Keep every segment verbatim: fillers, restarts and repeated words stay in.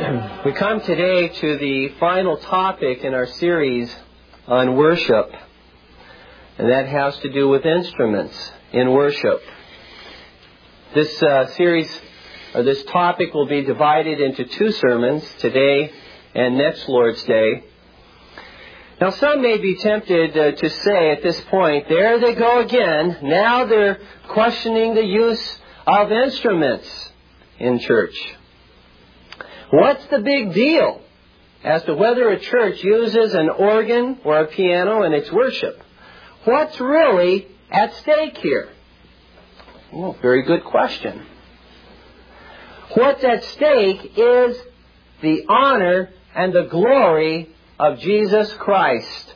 We come today to the final topic in our series on worship, and that has to do with instruments in worship. This uh, series, or this topic, will be divided into two sermons, today and next Lord's Day. Now, some may be tempted uh, to say at this point, there they go again. Now they're questioning the use of instruments in church. What's the big deal as to whether a church uses an organ or a piano in its worship? What's really at stake here? Well, very good question. What's at stake is the honor and the glory of Jesus Christ.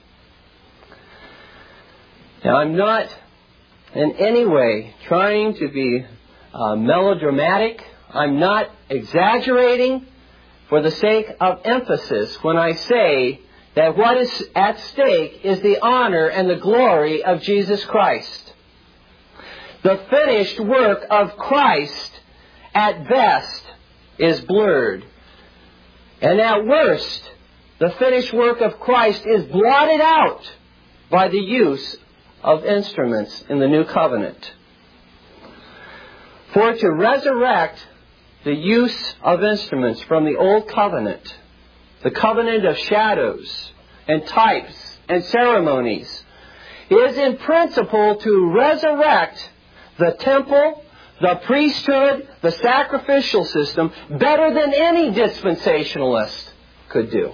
Now, I'm not in any way trying to be uh, melodramatic. I'm not exaggerating for the sake of emphasis when I say that what is at stake is the honor and the glory of Jesus Christ. The finished work of Christ, at best, is blurred. And at worst, the finished work of Christ is blotted out by the use of instruments in the New Covenant. For to resurrect the use of instruments from the Old Covenant, the covenant of shadows and types and ceremonies, is in principle to resurrect the temple, the priesthood, the sacrificial system better than any dispensationalist could do.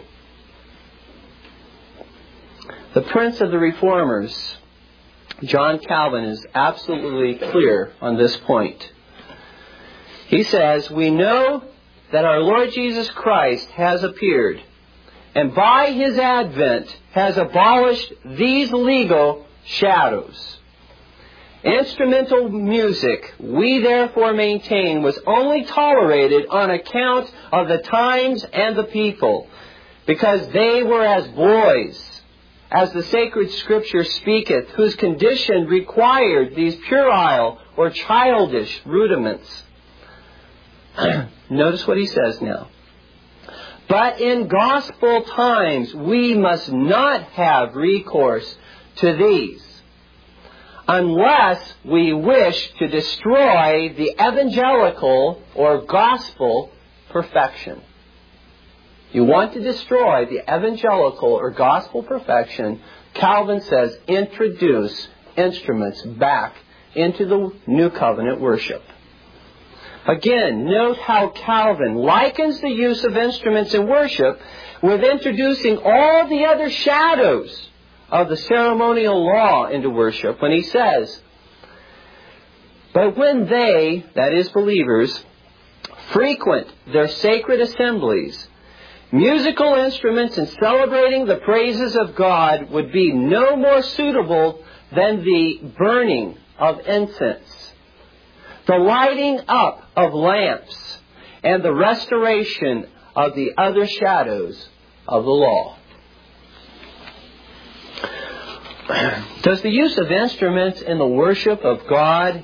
The Prince of the Reformers, John Calvin, is absolutely clear on this point. He says, "We know that our Lord Jesus Christ has appeared, and by His advent has abolished these legal shadows. Instrumental music, we therefore maintain, was only tolerated on account of the times and the people, because they were as boys, as the sacred Scripture speaketh, whose condition required these puerile or childish rudiments." Notice what he says now. "But in gospel times we must not have recourse to these, unless we wish to destroy the evangelical or gospel perfection." You want to destroy the evangelical or gospel perfection, Calvin says, introduce instruments back into the New Covenant worship. Again, note how Calvin likens the use of instruments in worship with introducing all the other shadows of the ceremonial law into worship when he says, "But when they," that is believers, "frequent their sacred assemblies, musical instruments in celebrating the praises of God would be no more suitable than the burning of incense, the lighting up of lamps, and the restoration of the other shadows of the law." Does the use of instruments in the worship of God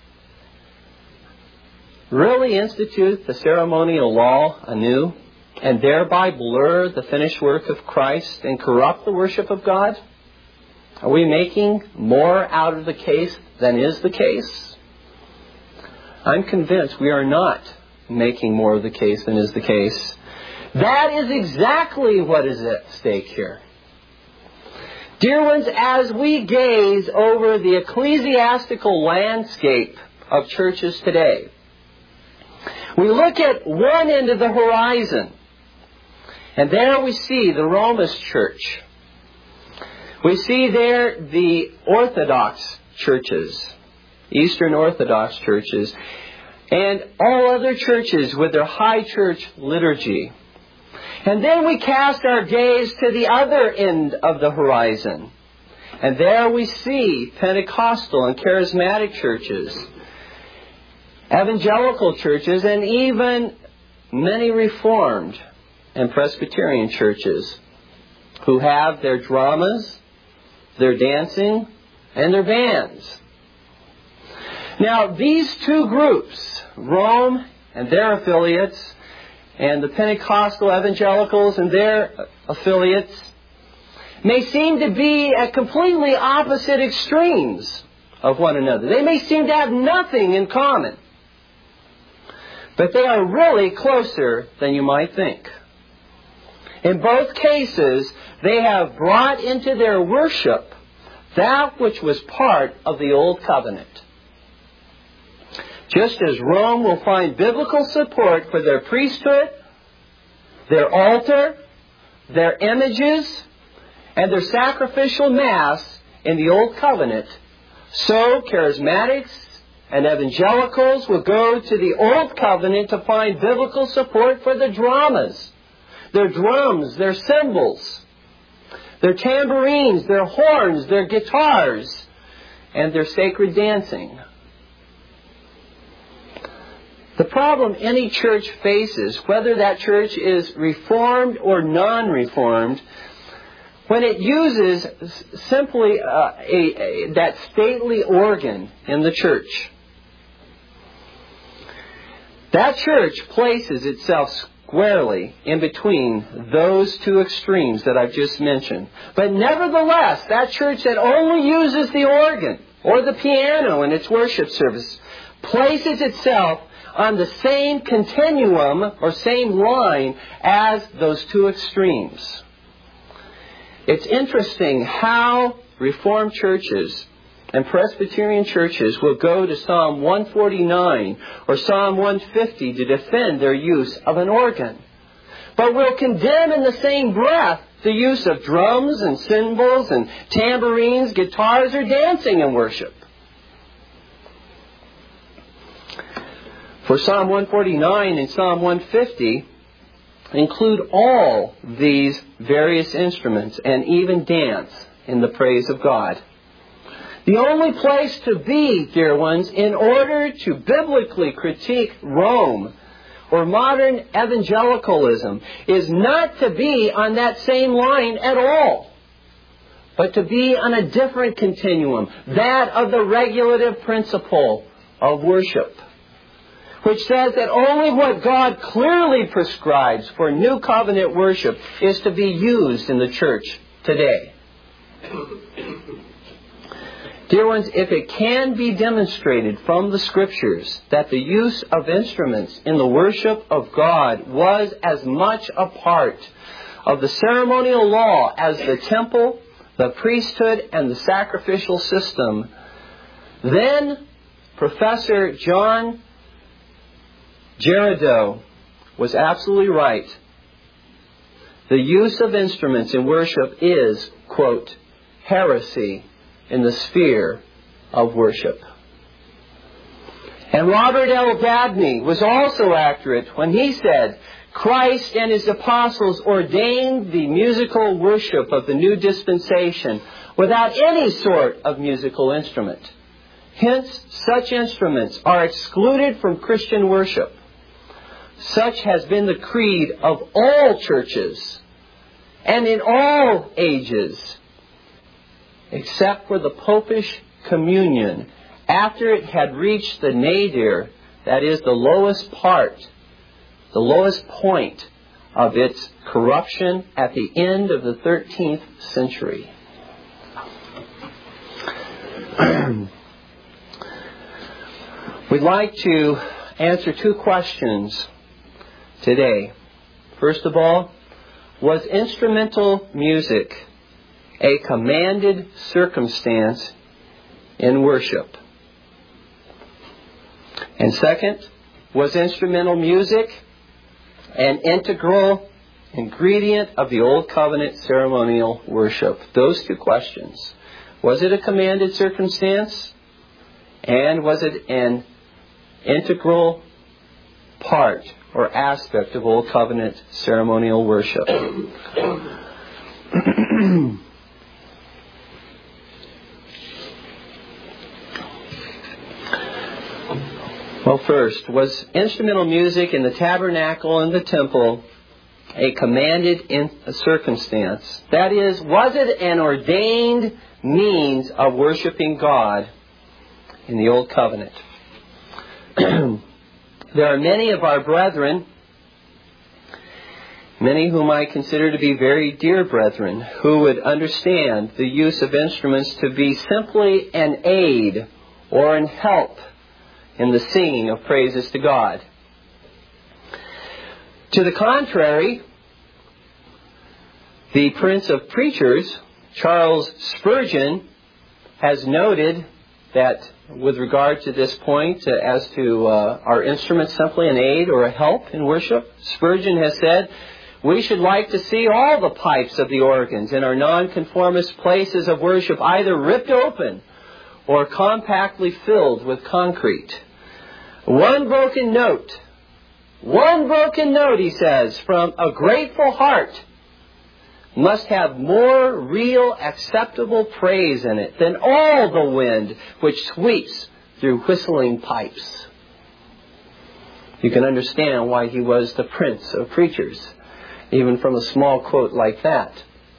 really institute the ceremonial law anew, and thereby blur the finished work of Christ and corrupt the worship of God? Are we making more out of the case than is the case? I'm convinced we are not making more of the case than is the case. That is exactly what is at stake here. Dear ones, as we gaze over the ecclesiastical landscape of churches today, we look at one end of the horizon, and there we see the Romish church. We see there the Orthodox churches, Eastern Orthodox churches, and all other churches with their high church liturgy. And then we cast our gaze to the other end of the horizon, and there we see Pentecostal and charismatic churches, evangelical churches, and even many Reformed and Presbyterian churches who have their dramas, their dancing, and their bands. Now, these two groups, Rome and their affiliates, and the Pentecostal evangelicals and their affiliates may seem to be at completely opposite extremes of one another. They may seem to have nothing in common. But they are really closer than you might think. In both cases, they have brought into their worship that which was part of the Old Covenant. Just as Rome will find biblical support for their priesthood, their altar, their images, and their sacrificial mass in the Old Covenant, so charismatics and evangelicals will go to the Old Covenant to find biblical support for the dramas, their drums, their cymbals, their tambourines, their horns, their guitars, and their sacred dancing. The problem any church faces, whether that church is Reformed or non-Reformed, when it uses simply uh, a, a, that stately organ in the church, that church places itself squarely in between those two extremes that I've just mentioned. But nevertheless, that church that only uses the organ or the piano in its worship service places itself on the same continuum or same line as those two extremes. It's interesting how Reformed churches and Presbyterian churches will go to Psalm one forty-nine or Psalm one fifty to defend their use of an organ, but will condemn in the same breath the use of drums and cymbals and tambourines, guitars, or dancing in worship. For Psalm one forty-nine and Psalm one fifty include all these various instruments and even dance in the praise of God. The only place to be, dear ones, in order to biblically critique Rome or modern evangelicalism is not to be on that same line at all, but to be on a different continuum, that of the regulative principle of worship, which says that only what God clearly prescribes for New Covenant worship is to be used in the church today. Dear ones, if it can be demonstrated from the Scriptures that the use of instruments in the worship of God was as much a part of the ceremonial law as the temple, the priesthood, and the sacrificial system, then Professor John Girardeau was absolutely right. The use of instruments in worship is, quote, heresy in the sphere of worship. And Robert L. Dabney was also accurate when he said, Christ and His apostles ordained the musical worship of the new dispensation without any sort of musical instrument. Hence, such instruments are excluded from Christian worship. Such has been the creed of all churches and in all ages, except for the Popish Communion, after it had reached the nadir, that is the lowest part, the lowest point of its corruption at the end of the thirteenth century. We'd like to answer two questions today. First of all, was instrumental music a commanded circumstance in worship? And second, was instrumental music an integral ingredient of the Old Covenant ceremonial worship? Those two questions. Was it a commanded circumstance? And was it an integral part or aspect of Old Covenant ceremonial worship? Well, first, was instrumental music in the tabernacle and the temple a commanded in a circumstance? That is, was it an ordained means of worshiping God in the Old Covenant? There are many of our brethren Many whom I consider to be very dear brethren, who would understand the use of instruments to be simply an aid or an help in the singing of praises to God. To the contrary, the Prince of Preachers, Charles Spurgeon, has noted that with regard to this point, uh, as to uh, are instruments simply an aid or a help in worship, Spurgeon has said, we should like to see all the pipes of the organs in our nonconformist places of worship either ripped open or compactly filled with concrete. One broken note, one broken note, he says, from a grateful heart must have more real acceptable praise in it than all the wind which sweeps through whistling pipes. You can understand why he was the Prince of Preachers, even from a small quote like that.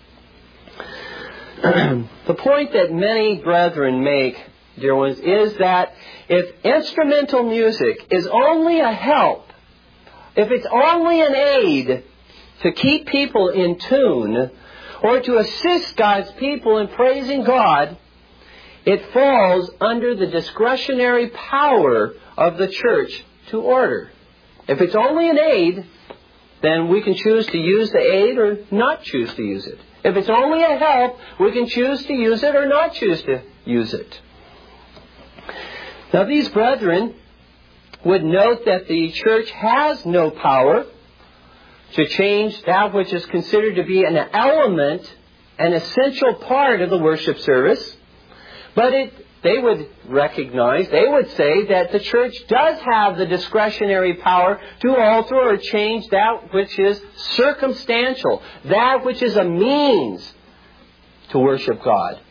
The point that many brethren make, dear ones, is that if instrumental music is only a help, if it's only an aid to keep people in tune, or to assist God's people in praising God, it falls under the discretionary power of the church to order. If it's only an aid, then we can choose to use the aid or not choose to use it. If it's only a help, we can choose to use it or not choose to use it. Now, these brethren would note that the church has no power to change that which is considered to be an element, an essential part of the worship service. But it, they would recognize, they would say that the church does have the discretionary power to alter or change that which is circumstantial, that which is a means to worship God.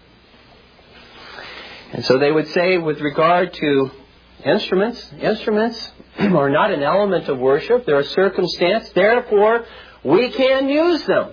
And so they would say with regard to instruments, instruments are not an element of worship. They're a circumstance. Therefore, we can use them.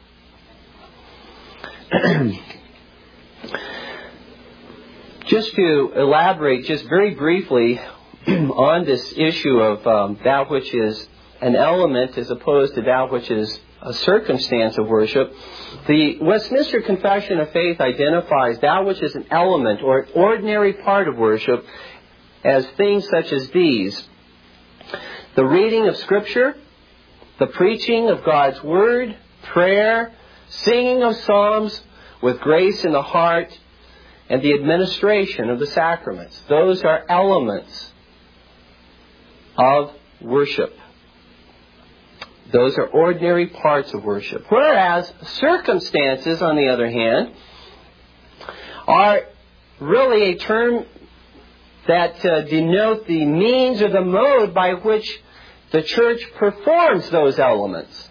Just to elaborate just very briefly on this issue of um, that which is an element as opposed to that which is a circumstance of worship, the Westminster Confession of Faith identifies that which is an element or an ordinary part of worship as things such as these: the reading of Scripture, the preaching of God's Word, prayer, singing of psalms with grace in the heart, and the administration of the sacraments. Those are elements of worship. Those are ordinary parts of worship. Whereas circumstances, on the other hand, are really a term that uh, denote the means or the mode by which the church performs those elements.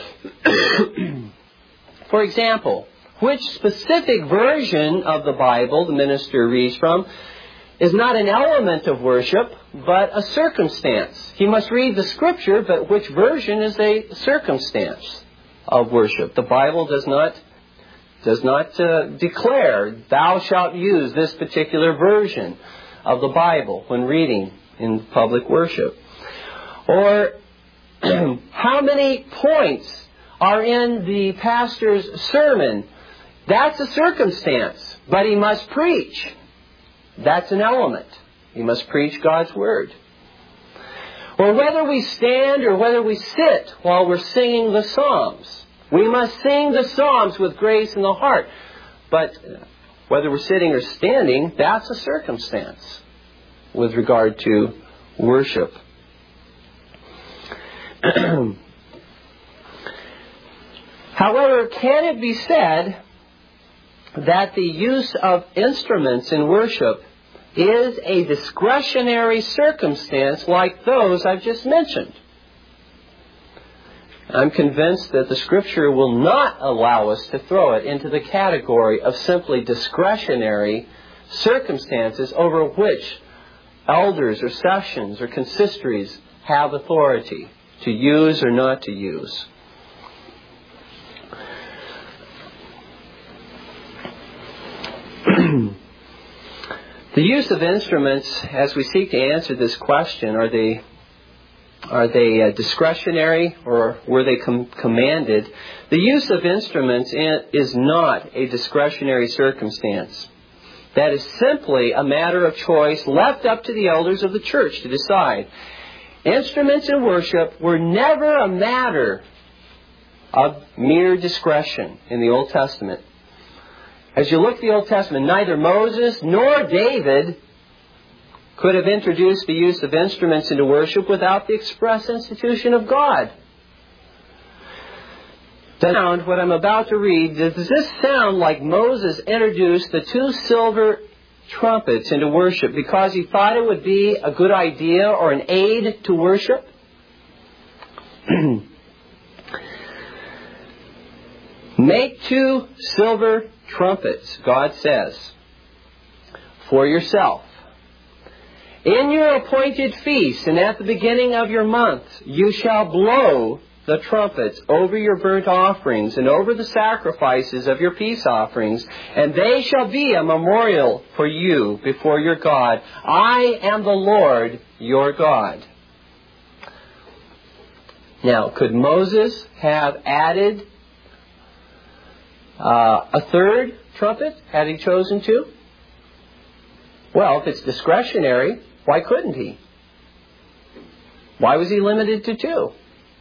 For example, which specific version of the Bible the minister reads from is not an element of worship, but a circumstance. He must read the Scripture, but which version is a circumstance of worship? The Bible does not does not uh, declare, thou shalt use this particular version of the Bible when reading in public worship. Or how many points are in the pastor's sermon? That's a circumstance, but he must preach. That's an element. He must preach God's Word. Or whether we stand or whether we sit while we're singing the Psalms. We must sing the Psalms with grace in the heart. But whether we're sitting or standing, that's a circumstance with regard to worship. However, can it be said that the use of instruments in worship is a discretionary circumstance like those I've just mentioned? I'm convinced that the Scripture will not allow us to throw it into the category of simply discretionary circumstances over which elders or sessions or consistories have authority to use or not to use. The use of instruments, as we seek to answer this question, are they Are they uh, discretionary or were they com- commanded? The use of instruments in, is not a discretionary circumstance. That is simply a matter of choice left up to the elders of the church to decide. Instruments in worship were never a matter of mere discretion in the Old Testament. As you look at the Old Testament, neither Moses nor David could have introduced the use of instruments into worship without the express institution of God. Sound, what I'm about to read, does this sound like Moses introduced the two silver trumpets into worship because he thought it would be a good idea or an aid to worship? Make two silver trumpets, God says, for yourself. In your appointed feast and at the beginning of your month, you shall blow the trumpets over your burnt offerings and over the sacrifices of your peace offerings, and they shall be a memorial for you before your God. I am the Lord your God. Now, could Moses have added uh, a third trumpet had he chosen to? Well, if it's discretionary, why couldn't he? Why was he limited to two?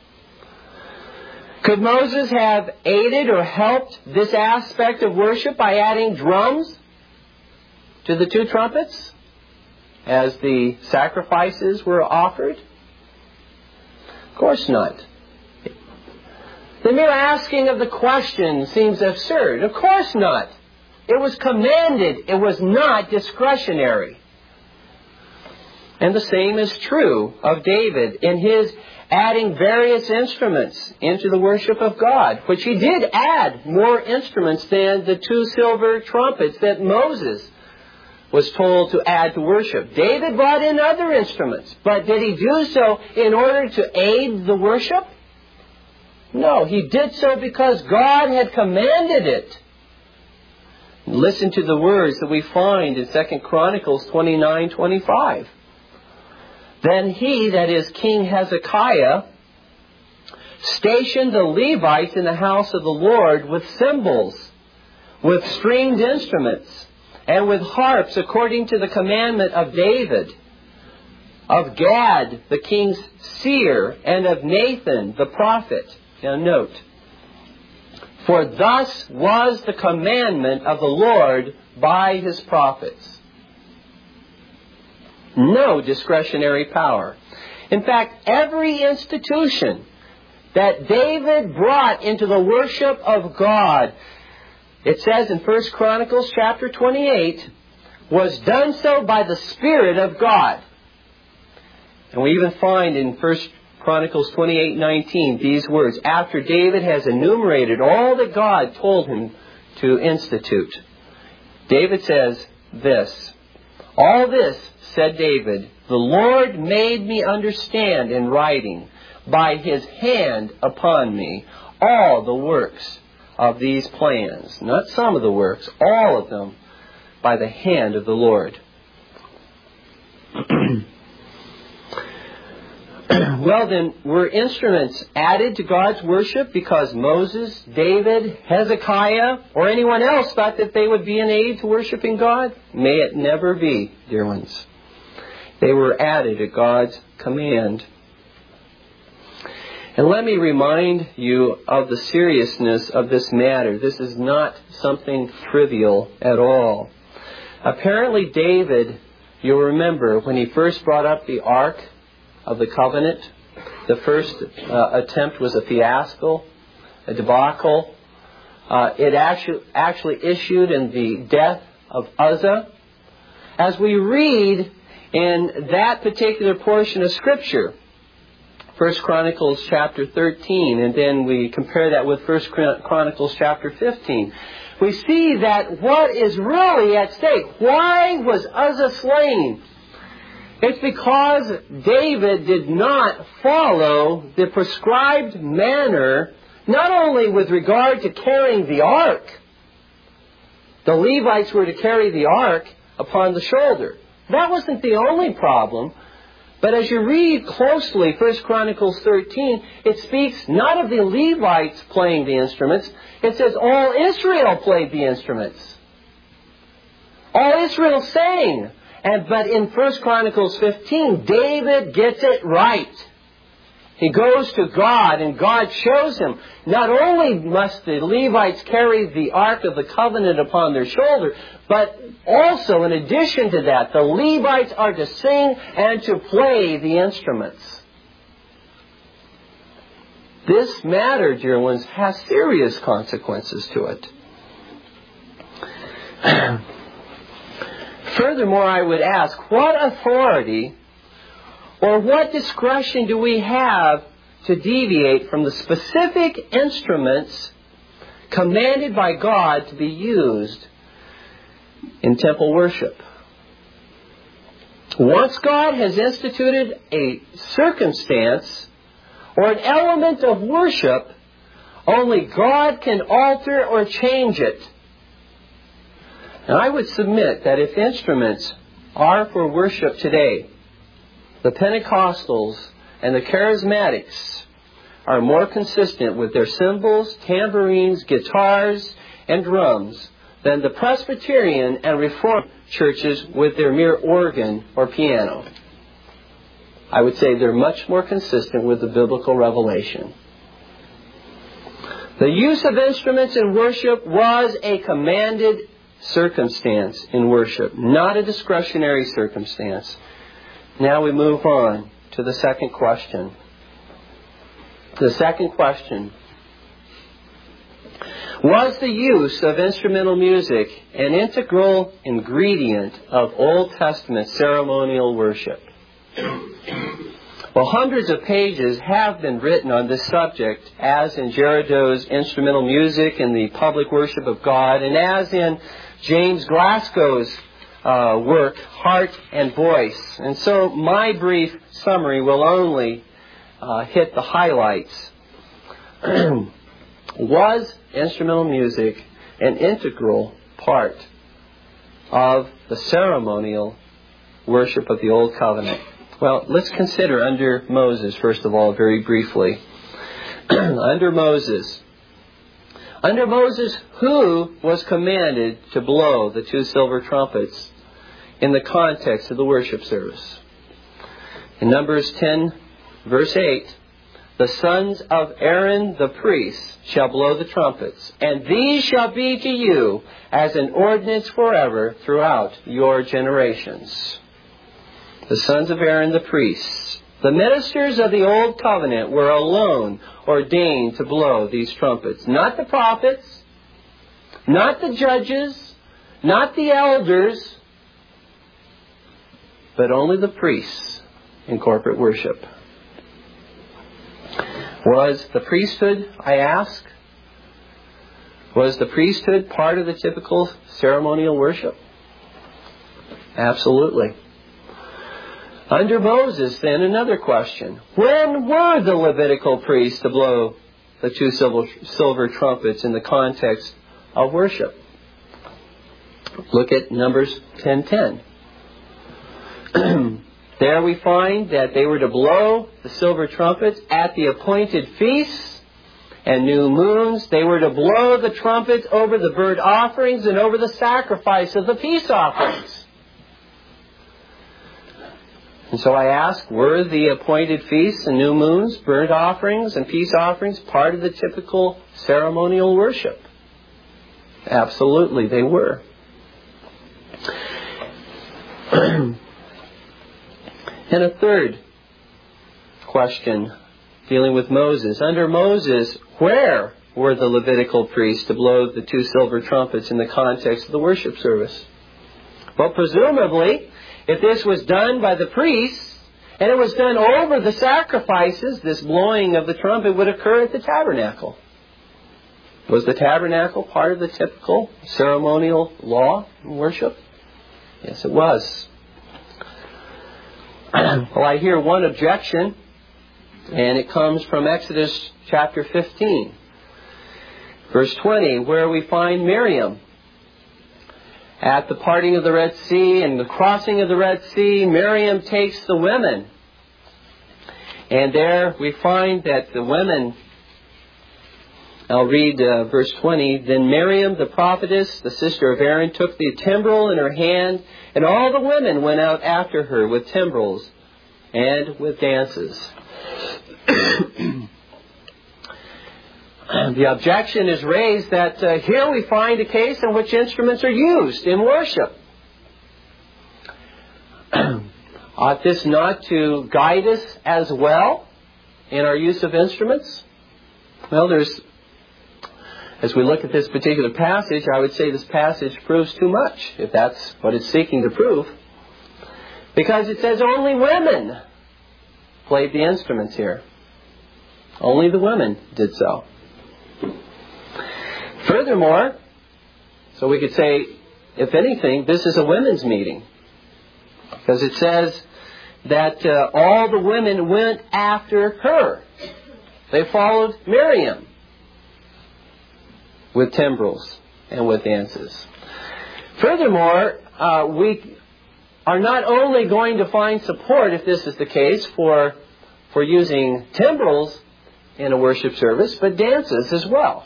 Could Moses have aided or helped this aspect of worship by adding drums to the two trumpets as the sacrifices were offered? Of course not. The mere asking of the question seems absurd. Of course not. It was commanded. It was not discretionary. And the same is true of David in his adding various instruments into the worship of God, which he did add more instruments than the two silver trumpets that Moses was told to add to worship. David brought in other instruments, but did he do so in order to aid the worship? No, he did so because God had commanded it. Listen to the words that we find in Second Chronicles twenty-nine twenty-five. Then he, that is King Hezekiah, stationed the Levites in the house of the Lord with cymbals, with stringed instruments, and with harps according to the commandment of David, of Gad, the king's seer, and of Nathan, the prophet. Now note, for thus was the commandment of the Lord by his prophets. No discretionary power. In fact, every institution that David brought into the worship of God, it says in First Chronicles chapter twenty-eight, was done so by the Spirit of God. And we even find in First Chronicles twenty-eight nineteen these words, after David has enumerated all that God told him to institute. David says this, all this, said David, the Lord made me understand in writing by his hand upon me all the works of these plans. Not some of the works, all of them by the hand of the Lord. Well then, were instruments added to God's worship because Moses, David, Hezekiah, or anyone else thought that they would be an aid to worshiping God? May it never be, dear ones. They were added at God's command. And let me remind you of the seriousness of this matter. This is not something trivial at all. Apparently David, you'll remember, when he first brought up the Ark of the Covenant, the first uh, attempt was a fiasco, a debacle. Uh, it actually, actually issued in the death of Uzzah. As we read in that particular portion of Scripture, First Chronicles chapter thirteen, and then we compare that with First Chronicles chapter fifteen, we see that what is really at stake, why was Uzzah slain? It's because David did not follow the prescribed manner, not only with regard to carrying the ark. The Levites were to carry the ark upon the shoulder. That wasn't the only problem. But as you read closely First Chronicles thirteen, it speaks not of the Levites playing the instruments. It says all Israel played the instruments. All Israel sang. And, but in First Chronicles fifteen, David gets it right. He goes to God, and God shows him, not only must the Levites carry the Ark of the Covenant upon their shoulder, but also, in addition to that, the Levites are to sing and to play the instruments. This matter, dear ones, has serious consequences to it. Furthermore, I would ask, what authority or what discretion do we have to deviate from the specific instruments commanded by God to be used in temple worship? Once God has instituted a circumstance or an element of worship, only God can alter or change it. And I would submit that if instruments are for worship today, the Pentecostals and the Charismatics are more consistent with their cymbals, tambourines, guitars, and drums than the Presbyterian and Reformed churches with their mere organ or piano. I would say they're much more consistent with the biblical revelation. The use of instruments in worship was a commanded circumstance in worship, not a discretionary circumstance. Now we move on to the second question. The second question: was the use of instrumental music an integral ingredient of Old Testament ceremonial worship? Well, hundreds of pages have been written on this subject, as in Girardot's Instrumental Music in the Public Worship of God, and as in James Glasgow's uh, work, Heart and Voice. And so my brief summary will only uh, hit the highlights. Was instrumental music an integral part of the ceremonial worship of the Old Covenant? Well, let's consider under Moses, first of all, very briefly. Under Moses. Under Moses, who was commanded to blow the two silver trumpets in the context of the worship service? In Numbers ten, verse eight, the sons of Aaron the priest shall blow the trumpets, and these shall be to you as an ordinance forever throughout your generations. The sons of Aaron the priests, the ministers of the Old Covenant, were alone ordained to blow these trumpets. Not the prophets, not the judges, not the elders, but only the priests in corporate worship. Was the priesthood, I ask, was the priesthood part of the typical ceremonial worship? Absolutely. Under Moses, then, another question. When were the Levitical priests to blow the two silver, silver trumpets in the context of worship? Look at Numbers ten ten. There we find that they were to blow the silver trumpets at the appointed feasts and new moons. They were to blow the trumpets over the burnt offerings and over the sacrifice of the peace offerings. And so I ask, were the appointed feasts and new moons, burnt offerings and peace offerings part of the typical ceremonial worship? Absolutely, they were. And a third question dealing with Moses. Under Moses, where were the Levitical priests to blow the two silver trumpets in the context of the worship service? Well, presumably, if this was done by the priests, and it was done over the sacrifices, this blowing of the trumpet would occur at the tabernacle. Was the tabernacle part of the typical ceremonial law and worship? Yes, it was. Well, I hear one objection, and it comes from Exodus chapter fifteen, verse twenty, where we find Miriam. At the parting of the Red Sea and the crossing of the Red Sea, Miriam takes the women And there we find that the women, I'll read uh, verse twenty, Then Miriam the prophetess, the sister of Aaron, took the timbrel in her hand, and all the women went out after her with timbrels and with dances. The objection is raised that uh, here we find a case in which instruments are used in worship. Ought this not to guide us as well in our use of instruments? Well, there's, as we look at this particular passage, I would say this passage proves too much, if that's what it's seeking to prove. Because it says only women played the instruments here. Only the women did so. Furthermore, so we could say, if anything, this is a women's meeting. Because it says that uh, all the women went after her. They followed Miriam with timbrels and with dances. Furthermore, uh, we are not only going to find support, if this is the case, for, for using timbrels in a worship service, but dances as well.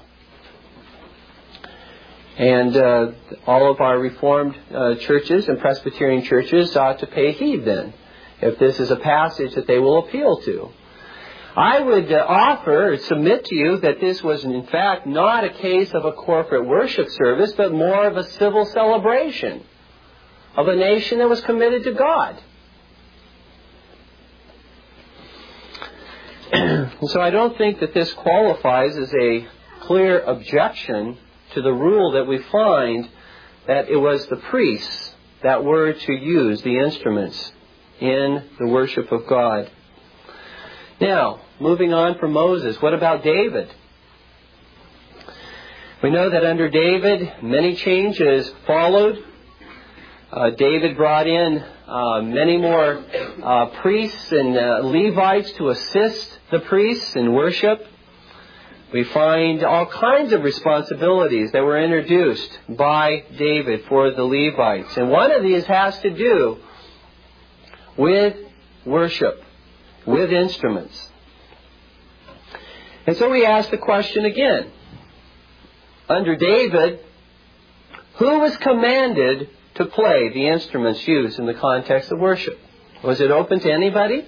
And uh, all of our Reformed uh, churches and Presbyterian churches ought to pay heed then, if this is a passage that they will appeal to. I would uh, offer, submit to you, that this was in fact not a case of a corporate worship service, but more of a civil celebration of a nation that was committed to God. And so I don't think that this qualifies as a clear objection to the rule that we find that it was the priests that were to use the instruments in the worship of God. Now, moving on from Moses, what about David? We know that under David, many changes followed. Uh, David brought in uh, many more uh, priests and uh, Levites to assist the priests in worship. We find all kinds of responsibilities that were introduced by David for the Levites. And one of these has to do with worship, with instruments. And so we ask the question again. Under David, who was commanded to play the instruments used in the context of worship? Was it open to anybody?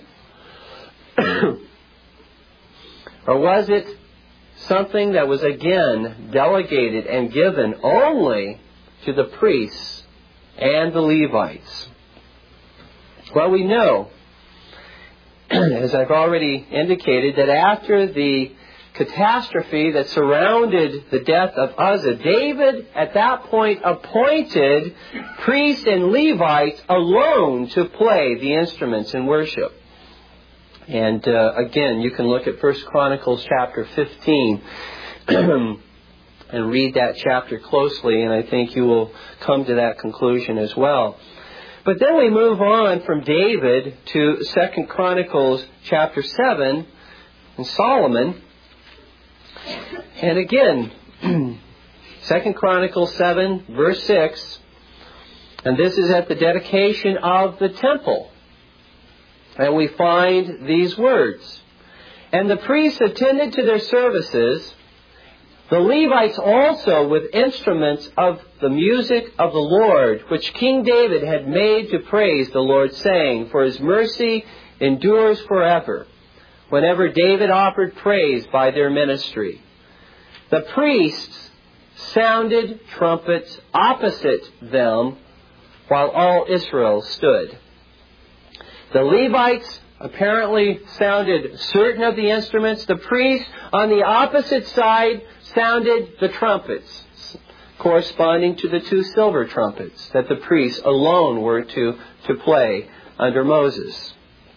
Or was it something that was again delegated and given only to the priests and the Levites? Well, we know, as I've already indicated, that after the catastrophe that surrounded the death of Uzzah, David at that point appointed priests and Levites alone to play the instruments in worship. And uh, again, you can look at First Chronicles chapter fifteen and read that chapter closely, and I think you will come to that conclusion as well. But then we move on from David to Second Chronicles chapter seven and Solomon. And again, Second Chronicles seven, verse six, and this is at the dedication of the temple. And we find these words. And the priests attended to their services, the Levites also with instruments of the music of the Lord, which King David had made to praise the Lord, saying, For his mercy endures forever, whenever David offered praise by their ministry. The priests sounded trumpets opposite them, while all Israel stood. The Levites apparently sounded certain of the instruments. The priests on the opposite side sounded the trumpets, corresponding to the two silver trumpets that the priests alone were to, to play under Moses.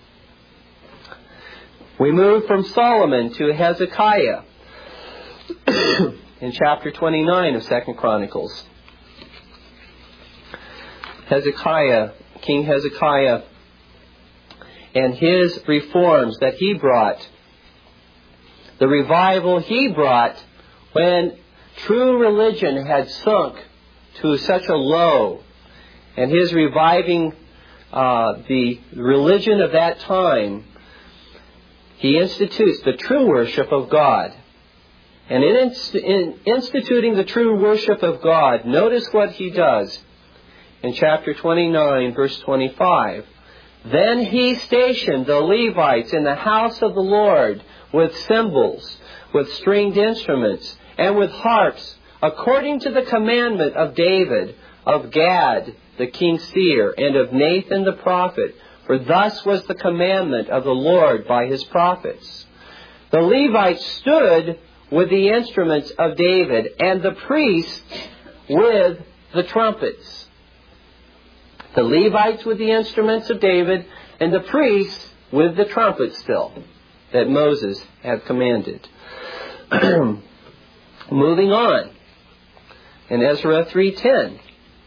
We move from Solomon to Hezekiah in chapter twenty-nine of Second Chronicles. Hezekiah, King Hezekiah, and his reforms that he brought, the revival he brought when true religion had sunk to such a low, and his reviving uh, the religion of that time he institutes the true worship of God. And in, inst- in instituting the true worship of God, notice what he does in chapter twenty-nine, verse twenty-five. Then he stationed the Levites in the house of the Lord with cymbals, with stringed instruments, and with harps, according to the commandment of David, of Gad, the king's seer, and of Nathan the prophet. For thus was the commandment of the Lord by his prophets. The Levites stood with the instruments of David, and the priests with the trumpets. The Levites with the instruments of David, and the priests with the trumpets still, that Moses had commanded. Moving on, in Ezra three ten.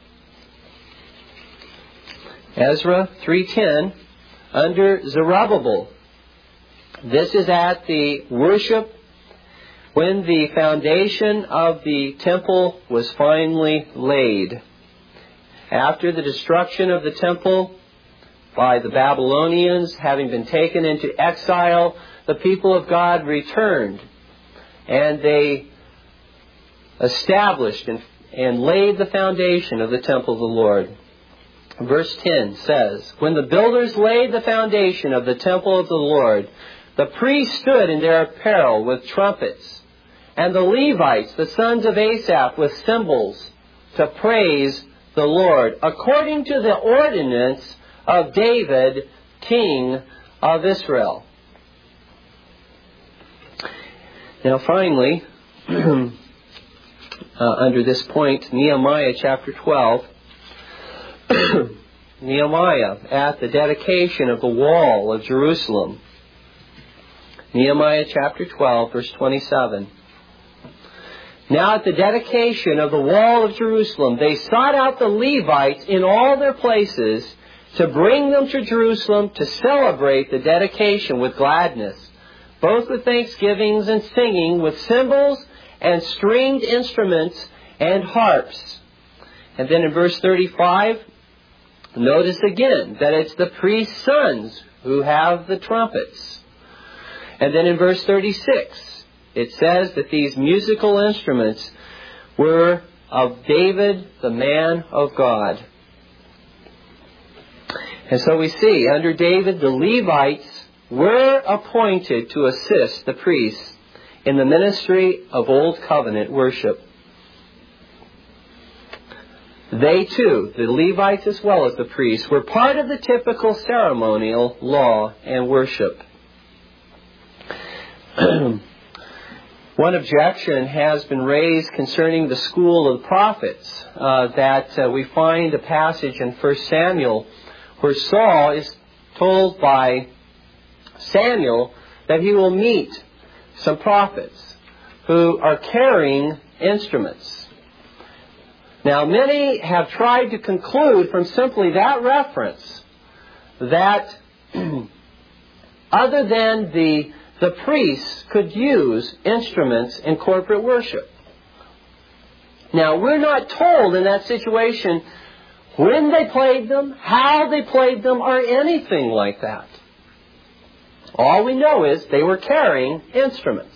Ezra three ten, under Zerubbabel. This is at the worship when the foundation of the temple was finally laid. After the destruction of the temple by the Babylonians, having been taken into exile, the people of God returned, and they established and, and laid the foundation of the temple of the Lord. Verse ten says, when the builders laid the foundation of the temple of the Lord, the priests stood in their apparel with trumpets, and the Levites, the sons of Asaph, with cymbals, to praise the Lord, according to the ordinance of David, king of Israel. Now finally, uh, under this point, Nehemiah chapter twelve, Nehemiah at the dedication of the wall of Jerusalem. Nehemiah chapter twelve, verse twenty-seven. Now at the dedication of the wall of Jerusalem, they sought out the Levites in all their places to bring them to Jerusalem to celebrate the dedication with gladness, both with thanksgivings and singing, with cymbals and stringed instruments and harps. And then in verse thirty-five, notice again that it's the priest's sons who have the trumpets. And then in verse thirty-six, it says that these musical instruments were of David, the man of God. And so we see, under David, the Levites were appointed to assist the priests in the ministry of Old Covenant worship. They too, the Levites as well as the priests, were part of the typical ceremonial law and worship. One objection has been raised concerning the school of the prophets, uh, that uh, we find a passage in First Samuel where Saul is told by Samuel that he will meet some prophets who are carrying instruments. Now, many have tried to conclude from simply that reference that other than the, the priests could use instruments in corporate worship. Now, we're not told in that situation when they played them, how they played them, or anything like that. All we know is they were carrying instruments.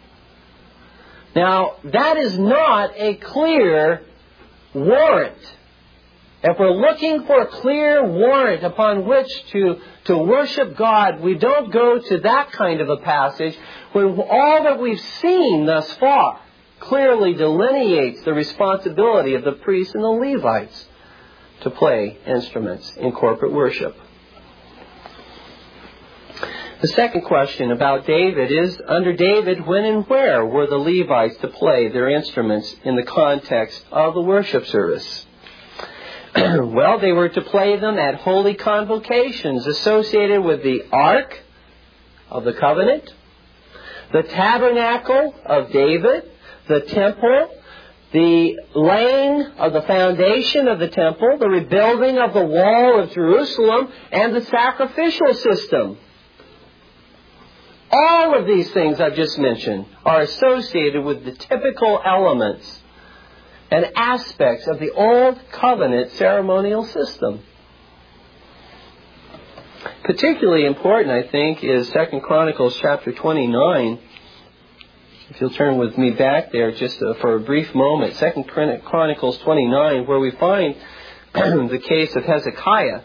Now, that is not a clear warrant. If we're looking for a clear warrant upon which to, to worship God, we don't go to that kind of a passage when all that we've seen thus far clearly delineates the responsibility of the priests and the Levites to play instruments in corporate worship. The second question about David is, under David, when and where were the Levites to play their instruments in the context of the worship service? Well, they were to play them at holy convocations associated with the Ark of the Covenant, the Tabernacle of David, the Temple, the laying of the foundation of the temple, the rebuilding of the wall of Jerusalem, and the sacrificial system. All of these things I've just mentioned are associated with the typical elements and aspects of the Old Covenant ceremonial system. particularly important, I think, is Second Chronicles chapter twenty-nine. If you'll turn with me back there just uh, for a brief moment. Second Chronicles twenty-nine, where we find the case of Hezekiah.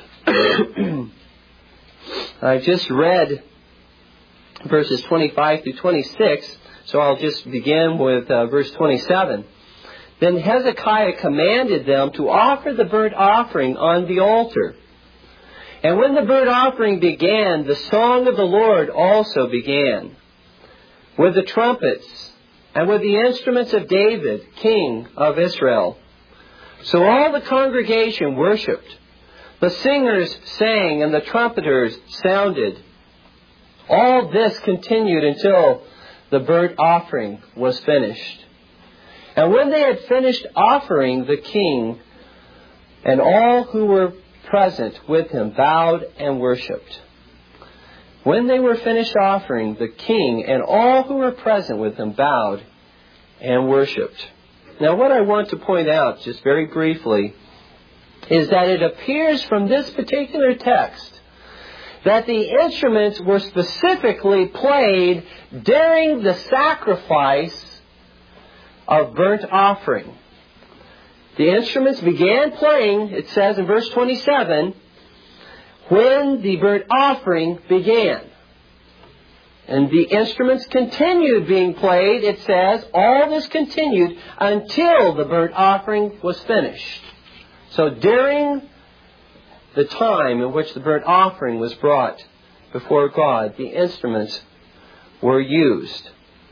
I just read verses twenty-five through twenty-six, so I'll just begin with uh, verse twenty-seven. Then Hezekiah commanded them to offer the burnt offering on the altar. And when the burnt offering began, the song of the Lord also began, with the trumpets and with the instruments of David, king of Israel. So all the congregation worshipped. The singers sang and the trumpeters sounded. All this continued until the burnt offering was finished. And when they had finished offering, the king and all who were present with him bowed and worshipped. When they were finished offering, the king and all who were present with him bowed and worshipped. Now, what I want to point out, just very briefly, is that it appears from this particular text that the instruments were specifically played during the sacrifice of burnt offering. The instruments began playing, it says in verse twenty-seven, when the burnt offering began. And the instruments continued being played, it says, all this continued until the burnt offering was finished. So during the time in which the burnt offering was brought before God, the instruments were used.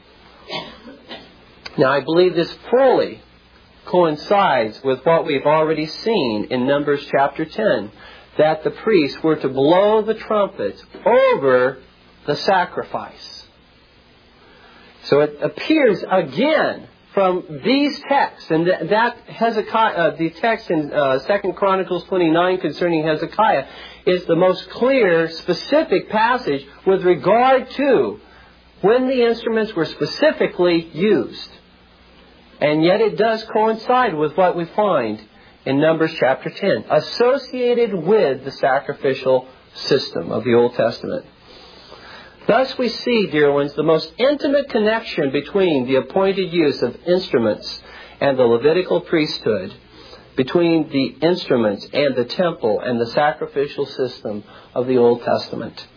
Now, I believe this fully coincides with what we've already seen in Numbers chapter ten, that the priests were to blow the trumpets over the sacrifice. So it appears again from these texts, and that Hezekiah, uh, the text in uh, Second Chronicles twenty-nine concerning Hezekiah is the most clear, specific passage with regard to when the instruments were specifically used. And yet it does coincide with what we find in Numbers chapter ten, associated with the sacrificial system of the Old Testament. Thus we see, dear ones, the most intimate connection between the appointed use of instruments and the Levitical priesthood, between the instruments and the temple and the sacrificial system of the Old Testament.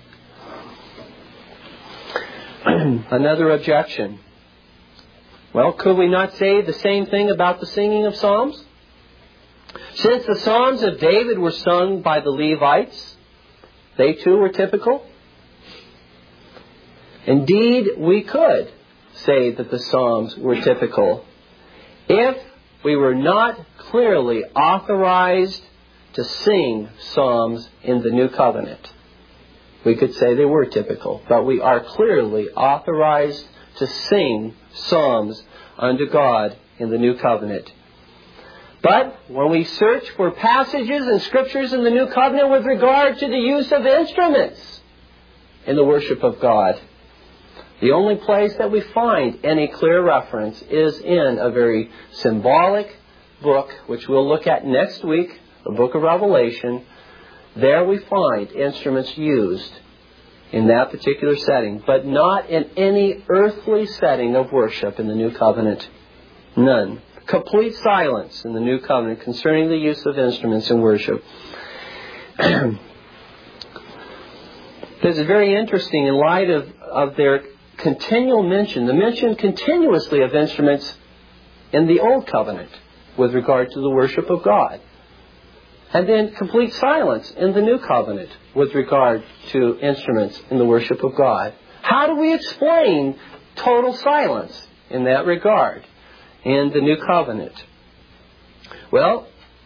Another objection. Well, could we not say the same thing about the singing of psalms? Since the psalms of David were sung by the Levites, they too were typical. Indeed, we could say that the psalms were typical if we were not clearly authorized to sing psalms in the New Covenant. We could say they were typical, but we are clearly authorized to sing psalms unto God in the New Covenant. But when we search for passages and scriptures in the New Covenant with regard to the use of instruments in the worship of God, the only place that we find any clear reference is in a very symbolic book, which we'll look at next week, the book of Revelation. There we find instruments used in that particular setting, but not in any earthly setting of worship in the New Covenant. None. Complete silence in the New Covenant concerning the use of instruments in worship. This is very interesting in light of, of their continual mention, the mention continuously of instruments in the Old Covenant with regard to the worship of God. And then complete silence in the New Covenant with regard to instruments in the worship of God. How do we explain total silence in that regard in the New Covenant? Well,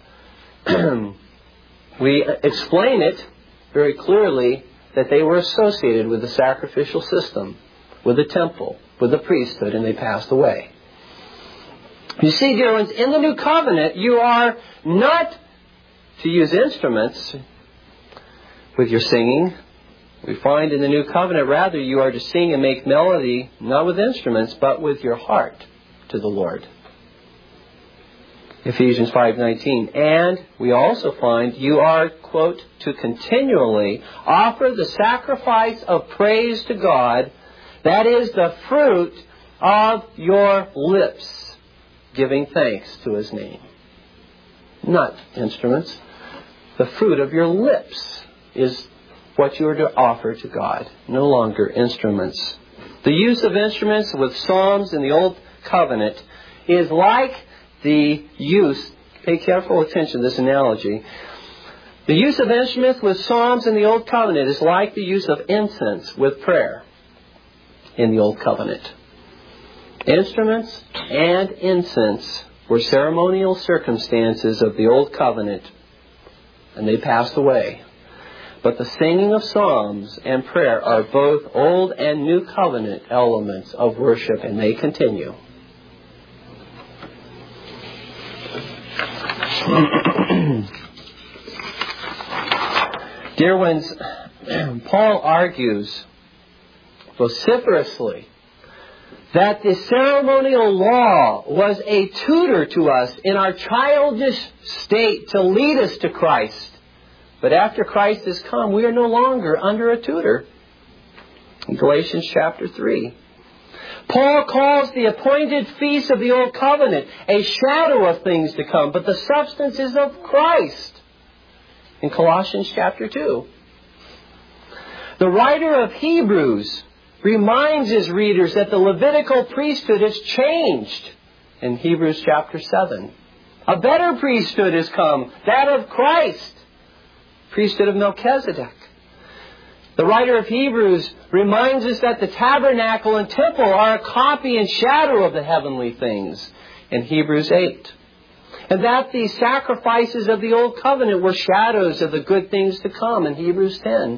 we explain it very clearly that they were associated with the sacrificial system, with the temple, with the priesthood, and they passed away. You see, dear ones, in the New Covenant, you are not to use instruments with your singing. We find in the New Covenant, rather, you are to sing and make melody, not with instruments, but with your heart to the Lord. Ephesians five nineteen. And we also find you are, quote, to continually offer the sacrifice of praise to God, that is the fruit of your lips, giving thanks to His name. Not instruments. The fruit of your lips is what you are to offer to God, no longer instruments. The use of instruments with psalms in the Old Covenant is like the use, pay careful attention to this analogy, the use of instruments with psalms in the Old Covenant is like the use of incense with prayer in the Old Covenant. Instruments and incense were ceremonial circumstances of the Old Covenant, and they passed away. But the singing of psalms and prayer are both Old and New Covenant elements of worship, and they continue. Dear ones, Paul argues vociferously that the ceremonial law was a tutor to us in our childish state to lead us to Christ. But after Christ has come, we are no longer under a tutor. In Galatians chapter three. Paul calls the appointed feasts of the Old Covenant a shadow of things to come, but the substance is of Christ. In Colossians chapter two. The writer of Hebrews reminds his readers that the Levitical priesthood has changed. In Hebrews chapter seven. A better priesthood has come, that of Christ. Priesthood of Melchizedek. The writer of Hebrews reminds us that the tabernacle and temple are a copy and shadow of the heavenly things in Hebrews eight. And that the sacrifices of the Old Covenant were shadows of the good things to come in Hebrews ten.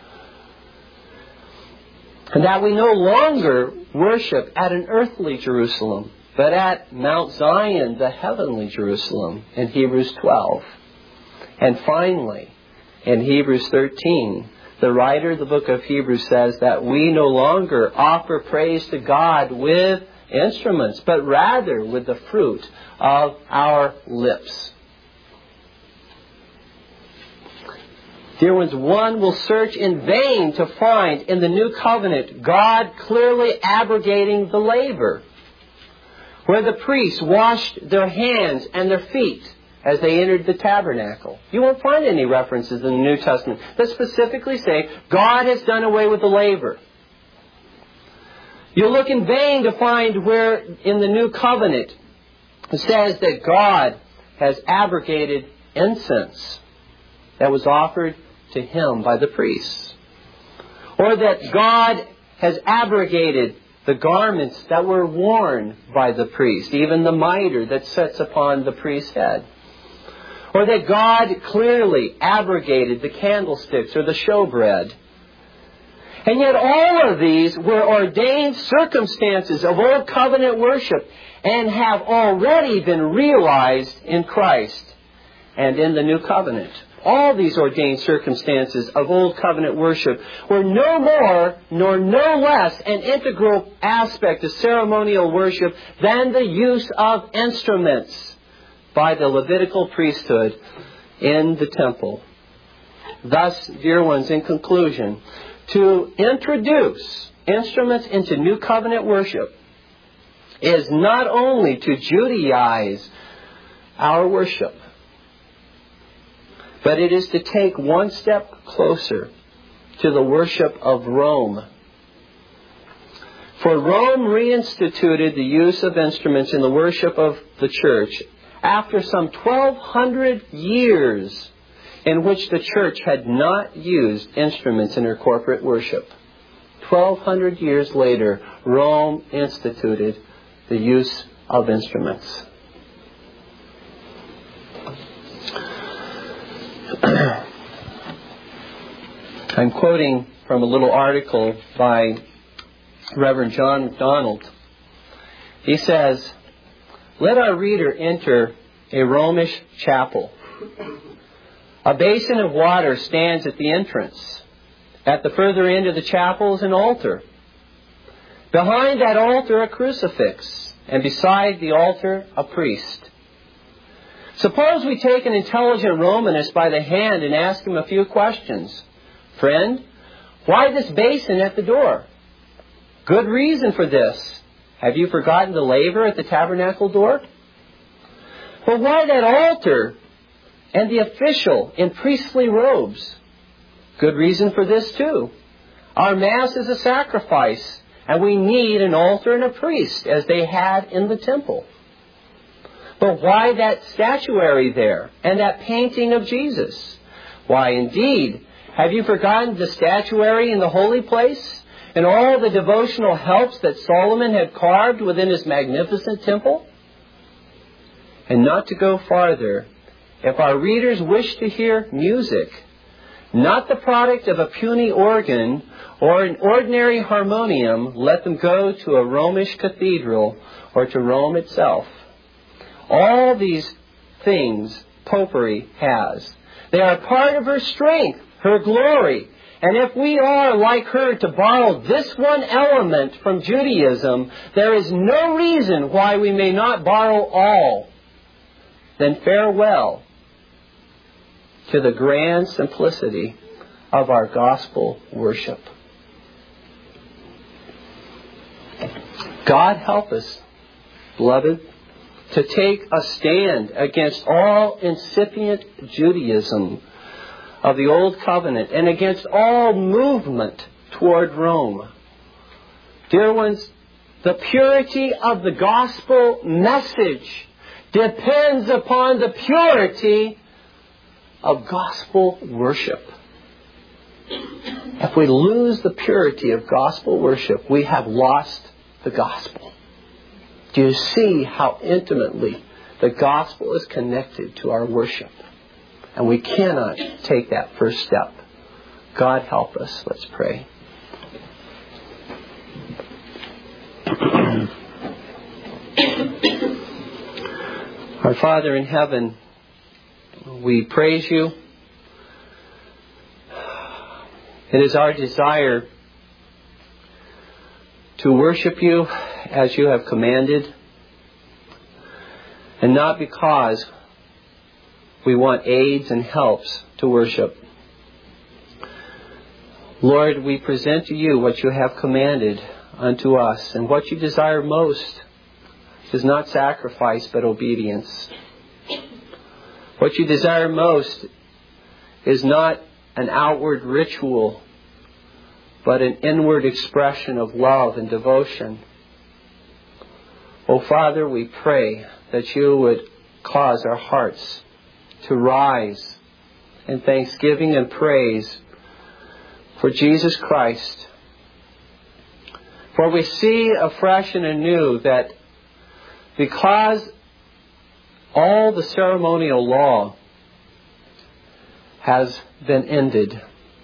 And that we no longer worship at an earthly Jerusalem, but at Mount Zion, the heavenly Jerusalem, in Hebrews twelve. And finally, in Hebrews thirteen, the writer of the book of Hebrews says that we no longer offer praise to God with instruments, but rather with the fruit of our lips. Dear ones, one will search in vain to find in the New Covenant God clearly abrogating the laver, where the priests washed their hands and their feet as they entered the tabernacle. You won't find any references in the New Testament that specifically say God has done away with the laver. You'll look in vain to find where in the New Covenant it says that God has abrogated incense that was offered to Him by the priests. Or that God has abrogated the garments that were worn by the priest, even the mitre that sits upon the priest's head. Or that God clearly abrogated the candlesticks or the showbread. And yet all of these were ordained circumstances of Old Covenant worship and have already been realized in Christ and in the New Covenant. All these ordained circumstances of Old Covenant worship were no more nor no less an integral aspect of ceremonial worship than the use of instruments by the Levitical priesthood in the temple. Thus, dear ones, in conclusion, to introduce instruments into New Covenant worship is not only to Judaize our worship, but it is to take one step closer to the worship of Rome. For Rome reinstituted the use of instruments in the worship of the church after some twelve hundred years in which the church had not used instruments in her corporate worship. twelve hundred years later, Rome instituted the use of instruments. I'm quoting from a little article by Reverend John MacDonald. He says, "Let our reader enter a Romish chapel. A basin of water stands at the entrance. At the further end of the chapel is an altar. Behind that altar a crucifix, and beside the altar a priest. Suppose we take an intelligent Romanist by the hand and ask him a few questions. Friend, why this basin at the door? Good reason for this. Have you forgotten the laver at the tabernacle door? But why that altar and the official in priestly robes? Good reason for this too. Our Mass is a sacrifice, and we need an altar and a priest, as they had in the temple. But why that statuary there and that painting of Jesus? Why, indeed, have you forgotten the statuary in the holy place and all the devotional helps that Solomon had carved within his magnificent temple? And not to go farther, if our readers wish to hear music, not the product of a puny organ or an ordinary harmonium, let them go to a Romish cathedral or to Rome itself. All these things Popery has. They are part of her strength, her glory. And if we are, like her, to borrow this one element from Judaism, there is no reason why we may not borrow all. Then farewell to the grand simplicity of our gospel worship. God help us, beloved, to take a stand against all incipient Judaism of the Old Covenant and against all movement toward Rome. Dear ones, the purity of the gospel message depends upon the purity of gospel worship. If we lose the purity of gospel worship, we have lost the gospel. Do you see how intimately the gospel is connected to our worship? And we cannot take that first step. God help us. Let's pray. Our Father in heaven, we praise you. It is our desire to worship you as you have commanded, and not because we want aids and helps to worship. Lord, we present to you what you have commanded unto us, and what you desire most is not sacrifice but obedience. What you desire most is not an outward ritual, but an inward expression of love and devotion. Oh, Father, we pray that you would cause our hearts to rise in thanksgiving and praise for Jesus Christ. For we see afresh and anew that because all the ceremonial law has been ended,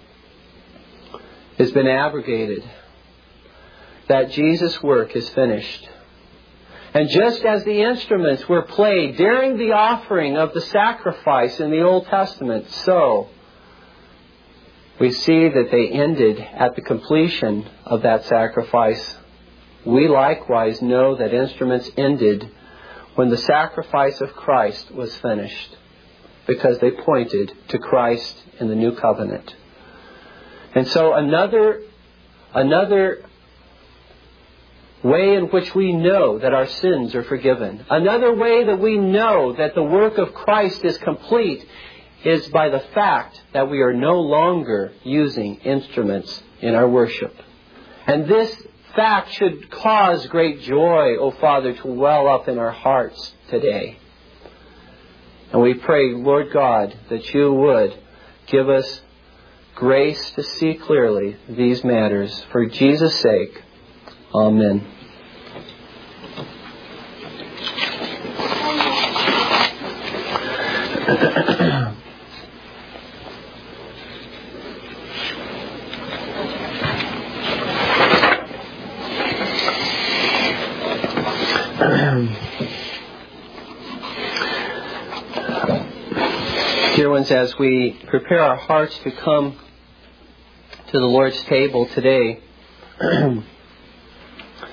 has been abrogated, that Jesus' work is finished. And just as the instruments were played during the offering of the sacrifice in the Old Testament, so we see that they ended at the completion of that sacrifice. We likewise know that instruments ended when the sacrifice of Christ was finished, because they pointed to Christ in the new covenant. And so another, another way in which we know that our sins are forgiven, another way that we know that the work of Christ is complete, is by the fact that we are no longer using instruments in our worship. And this fact should cause great joy, O Father, to well up in our hearts today. And we pray, Lord God, that you would give us grace to see clearly these matters. For Jesus' sake, amen. Dear ones, as we prepare our hearts to come to the Lord's table today,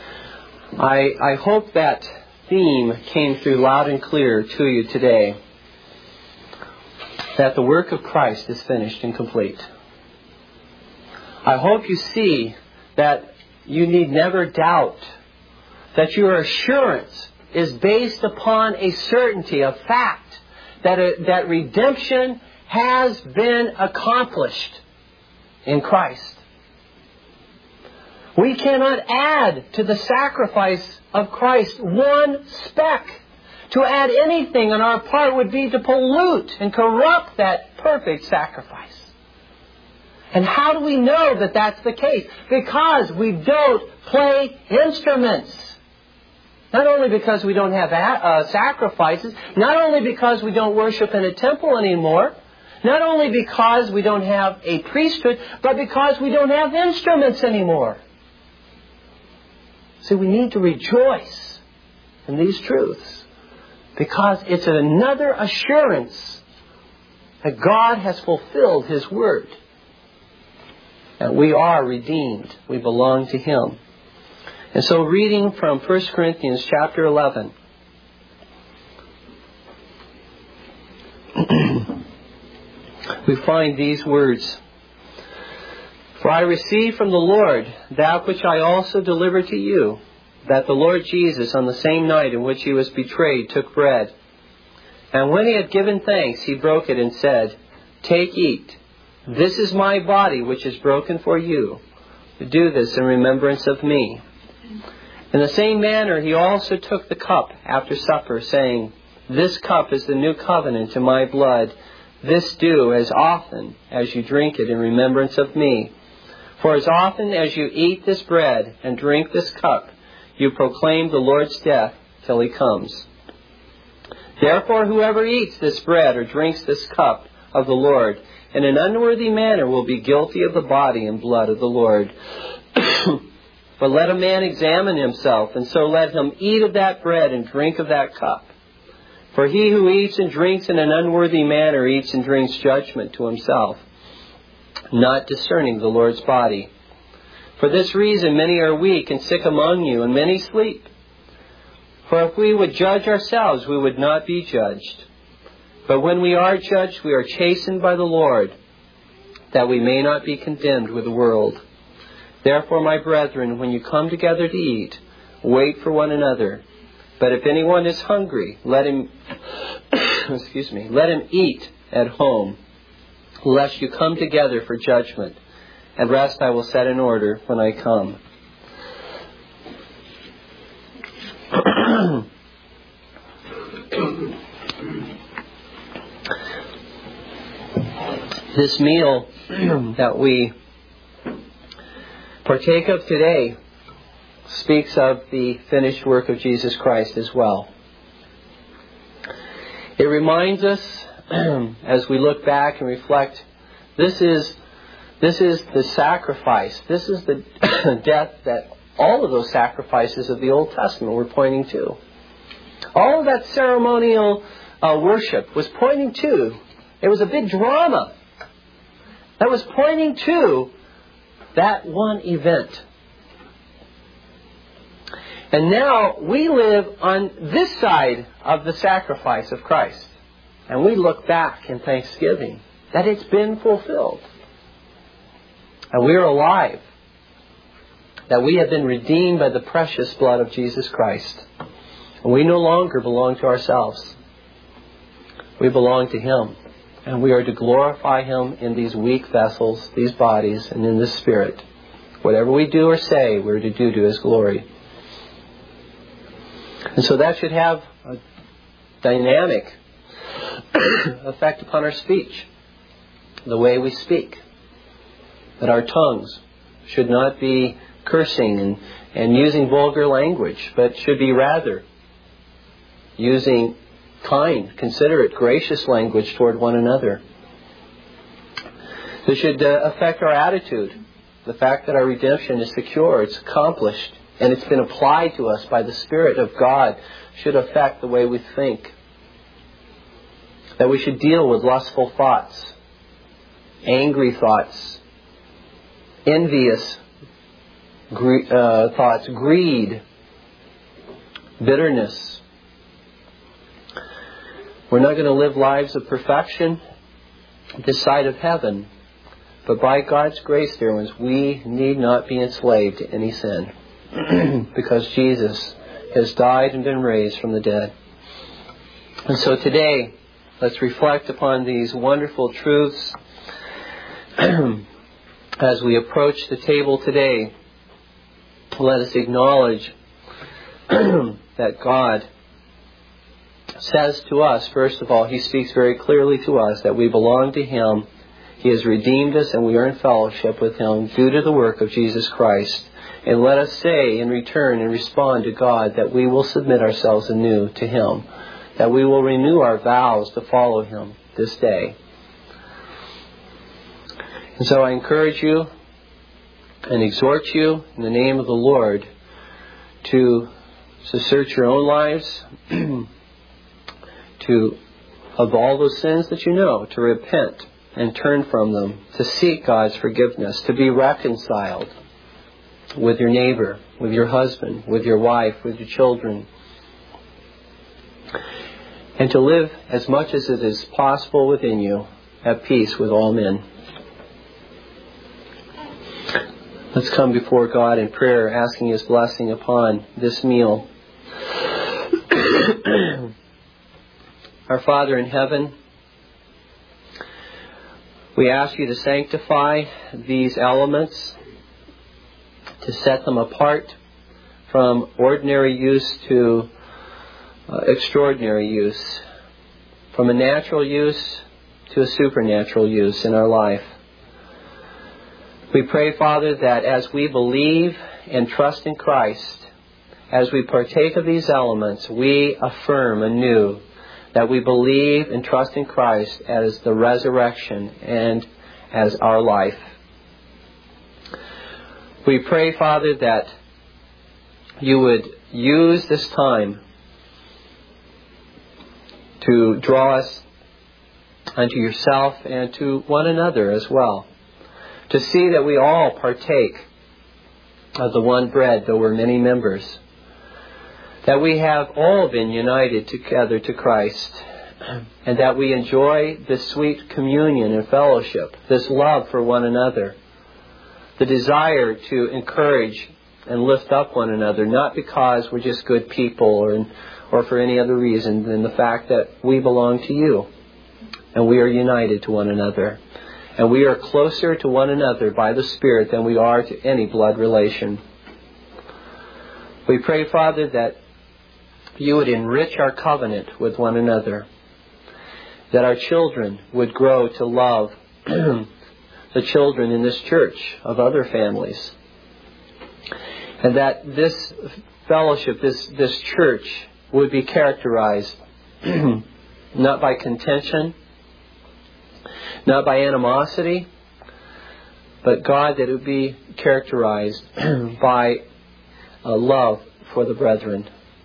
I, I hope that theme came through loud and clear to you today. that the work of Christ is finished and complete. I hope you see that you need never doubt that your assurance is based upon a certainty, a fact, that, a, that redemption has been accomplished in Christ. We cannot add to the sacrifice of Christ one speck. To add anything on our part would be to pollute and corrupt that perfect sacrifice. And how do we know that that's the case? Because we don't play instruments. Not only because we don't have uh, sacrifices, not only because we don't worship in a temple anymore, not only because we don't have a priesthood, but because we don't have instruments anymore. See, we need to rejoice in these truths because it's another assurance that God has fulfilled His word. And we are redeemed. We belong to Him. And so reading from First Corinthians chapter eleven. We find these words. For I received from the Lord that which I also delivered to you, that the Lord Jesus, on the same night in which He was betrayed, took bread. And when He had given thanks, He broke it and said, Take, eat. This is my body, which is broken for you. Do this in remembrance of me. In the same manner, He also took the cup after supper, saying, This cup is the new covenant in my blood. This do as often as you drink it in remembrance of me. For as often as you eat this bread and drink this cup, you proclaim the Lord's death till He comes. Therefore, whoever eats this bread or drinks this cup of the Lord in an unworthy manner will be guilty of the body and blood of the Lord. But let a man examine himself, and so let him eat of that bread and drink of that cup. For he who eats and drinks in an unworthy manner eats and drinks judgment to himself, not discerning the Lord's body. For this reason many are weak and sick among you, and many sleep. For if we would judge ourselves, we would not be judged. But when we are judged, we are chastened by the Lord, that we may not be condemned with the world. Therefore, my brethren, when you come together to eat, wait for one another. But if anyone is hungry, let him, excuse me, let him eat at home, lest you come together for judgment. And rest I will set in order when I come. This meal that we partake of today speaks of the finished work of Jesus Christ as well. It reminds us, as we look back and reflect, this is this is the sacrifice. This is the death that all of those sacrifices of the Old Testament were pointing to. All of that ceremonial uh, worship was pointing to. It was a big drama that was pointing to that one event. And now we live on this side of the sacrifice of Christ. And we look back in thanksgiving that it's been fulfilled. And we are alive. That we have been redeemed by the precious blood of Jesus Christ. And we no longer belong to ourselves. We belong to Him. And we are to glorify Him in these weak vessels, these bodies, and in this spirit. Whatever we do or say, we're to do to His glory. And so that should have a dynamic effect upon our speech, the way we speak. That our tongues should not be cursing and, and using vulgar language, but should be rather using kind, considerate, gracious language toward one another. This should uh, affect our attitude. The fact that our redemption is secure, it's accomplished, and it's been applied to us by the Spirit of God should affect the way we think. That we should deal with lustful thoughts, angry thoughts, envious gre- uh, thoughts, greed, bitterness. We're not going to live lives of perfection, this side of heaven. But by God's grace, dear ones, we need not be enslaved to any sin because Jesus has died and been raised from the dead. And so today, let's reflect upon these wonderful truths as we approach the table today. Let us acknowledge that God says to us, first of all, He speaks very clearly to us that we belong to Him. He has redeemed us and we are in fellowship with Him due to the work of Jesus Christ. And let us say in return and respond to God that we will submit ourselves anew to Him, that we will renew our vows to follow Him this day. And so I encourage you and exhort you in the name of the Lord to, to search your own lives, to, of all those sins that you know, to repent and turn from them, to seek God's forgiveness, to be reconciled with your neighbor, with your husband, with your wife, with your children, and to live as much as it is possible within you at peace with all men. Let's come before God in prayer, asking His blessing upon this meal. Our Father in heaven, we ask You to sanctify these elements, to set them apart from ordinary use to uh, extraordinary use, from a natural use to a supernatural use in our life. We pray, Father, that as we believe and trust in Christ, as we partake of these elements, we affirm anew that we believe and trust in Christ as the resurrection and as our life. We pray, Father, that You would use this time to draw us unto Yourself and to one another as well, to see that we all partake of the one bread, though we're many members, that we have all been united together to Christ, and that we enjoy this sweet communion and fellowship, this love for one another, the desire to encourage and lift up one another, not because we're just good people or, or for any other reason than the fact that we belong to You and we are united to one another. And we are closer to one another by the Spirit than we are to any blood relation. We pray, Father, that You would enrich our covenant with one another, that our children would grow to love the children in this church of other families, and that this fellowship, this, this church would be characterized not by contention, not by animosity, but God, that it would be characterized by a love for the brethren.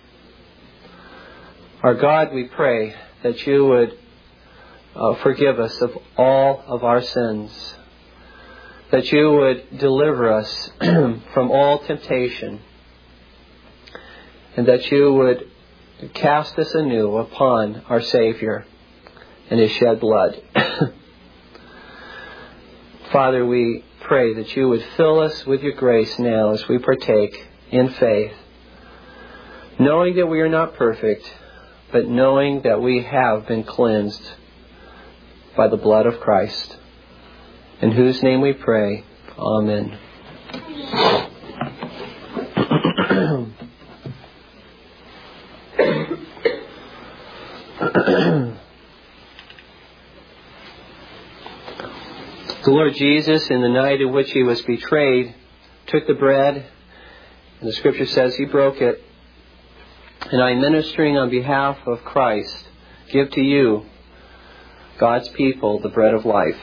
Our God, we pray that You would uh, forgive us of all of our sins, that You would deliver us from all temptation, and that You would cast us anew upon our Savior and His shed blood. Father, we pray that You would fill us with Your grace now as we partake in faith, knowing that we are not perfect, but knowing that we have been cleansed by the blood of Christ. In whose name we pray. Amen. The Lord Jesus, in the night in which He was betrayed, took the bread, and the Scripture says He broke it. And I, ministering on behalf of Christ, give to you, God's people, the bread of life.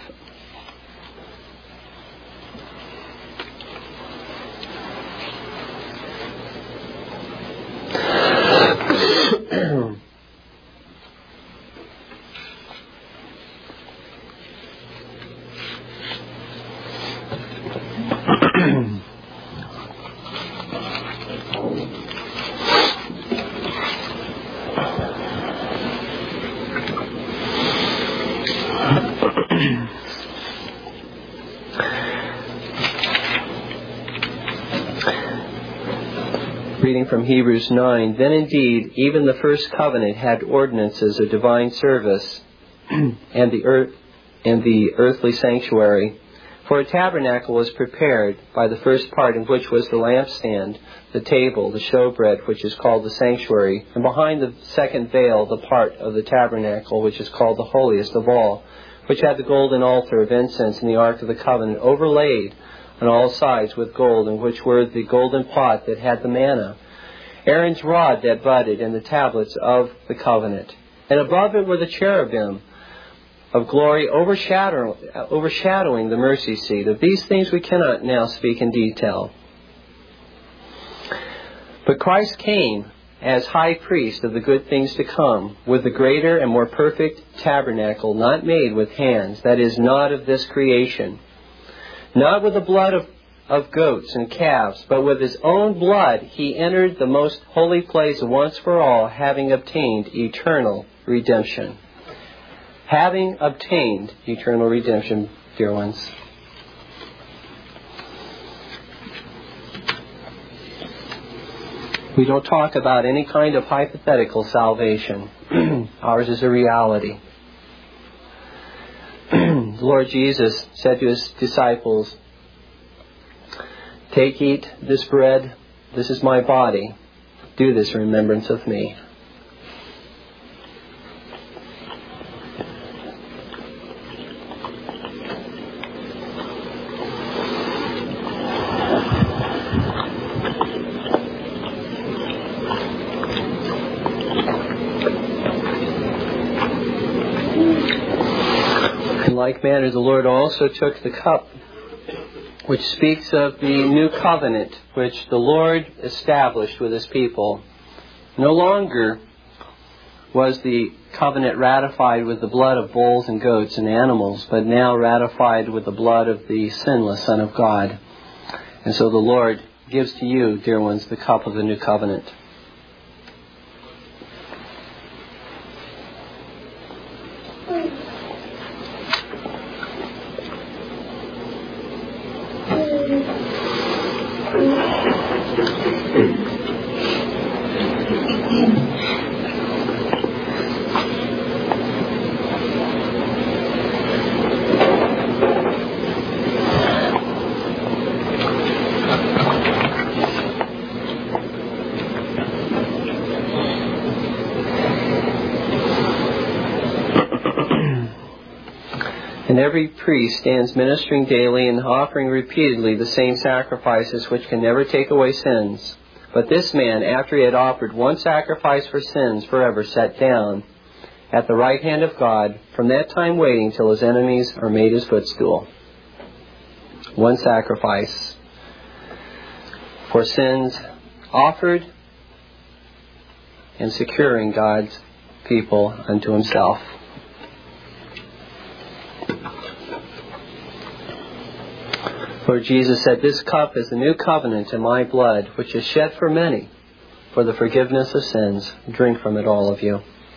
reading from Hebrews nine, then indeed even the first covenant had ordinances of divine service and the earth and the earthly sanctuary. For a tabernacle was prepared by the first part, in which was the lampstand, the table, the showbread, which is called the sanctuary, and behind the second veil the part of the tabernacle, which is called the holiest of all, which had the golden altar of incense and the ark of the covenant, overlaid on all sides with gold, in which were the golden pot that had the manna, Aaron's rod that budded, and the tablets of the covenant. And above it were the cherubim of glory overshadow, overshadowing the mercy seat. Of these things we cannot now speak in detail. But Christ came as high priest of the good things to come, with the greater and more perfect tabernacle, not made with hands, that is, not of this creation, not with the blood of, of goats and calves, but with his own blood he entered the most holy place once for all, having obtained eternal redemption. Having obtained eternal redemption, dear ones. We don't talk about any kind of hypothetical salvation. Ours is a reality. The Lord Jesus said to his disciples, "Take, eat this bread. This is my body. Do this in remembrance of me." In like manner, the Lord also took the cup, which speaks of the new covenant which the Lord established with his people. No longer was the covenant ratified with the blood of bulls and goats and animals, but now ratified with the blood of the sinless Son of God. And so the Lord gives to you, dear ones, the cup of the new covenant. And every priest stands ministering daily and offering repeatedly the same sacrifices which can never take away sins. But this man, after he had offered one sacrifice for sins forever, sat down at the right hand of God, from that time waiting till his enemies are made his footstool. One sacrifice for sins offered and securing God's people unto himself. Lord Jesus said, "This cup is the new covenant in my blood, which is shed for many for the forgiveness of sins. Drink from it, all of you."